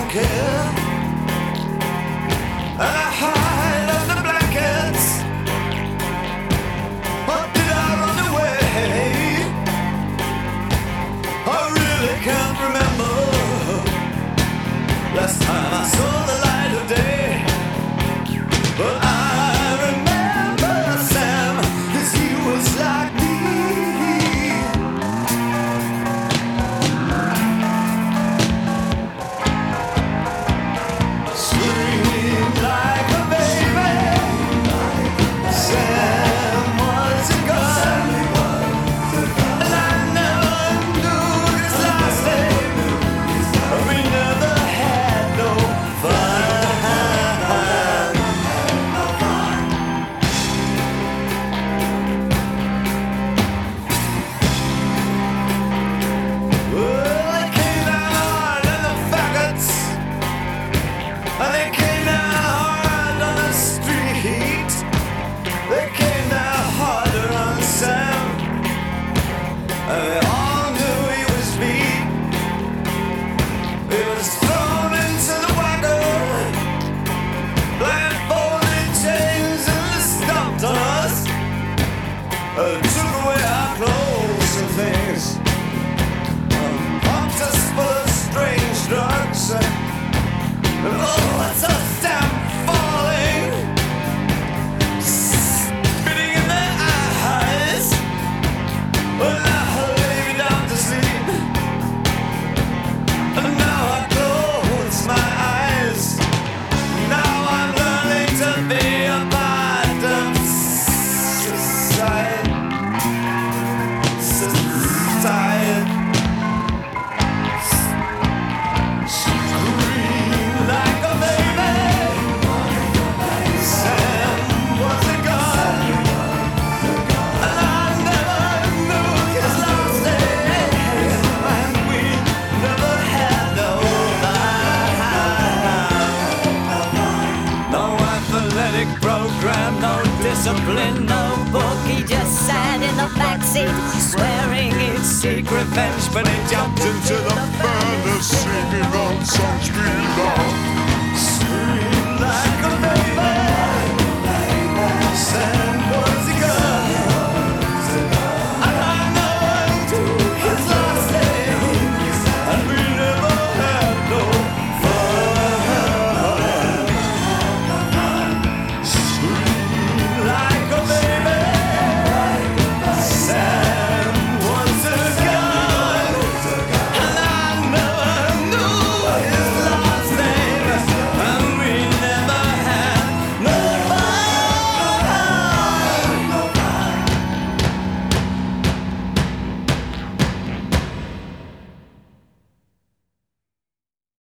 care. And I hide under blankets. Or did I run away? I really can't remember last time I saw the light of day. But I remember Sam, 'cause he was like me. Screamed like a baby. Sam was a gun. And I never knew his last name. We never had no fun. Well, they came down hard on the faggots. And they came down hard on the street. They came down harder on Sam. And they all knew he was beat. He was thrown into the wagon, blindfolded, chains, and they stomped on us. Took away our clothes and things. Pumped us full of strange drugs. And oh, it's a damn falling, spitting in their eyes. Well, now I lay me down to sleep. And now I close my eyes. Now I'm learning to be a part of society. Scream like a baby. Sam was a gun. And I never knew his last name. And we never had no fun. No athletic program, no discipline, no book. He just sat in the backseat, swearing he'd seek revenge, but he jumped into the And singing on songs we love.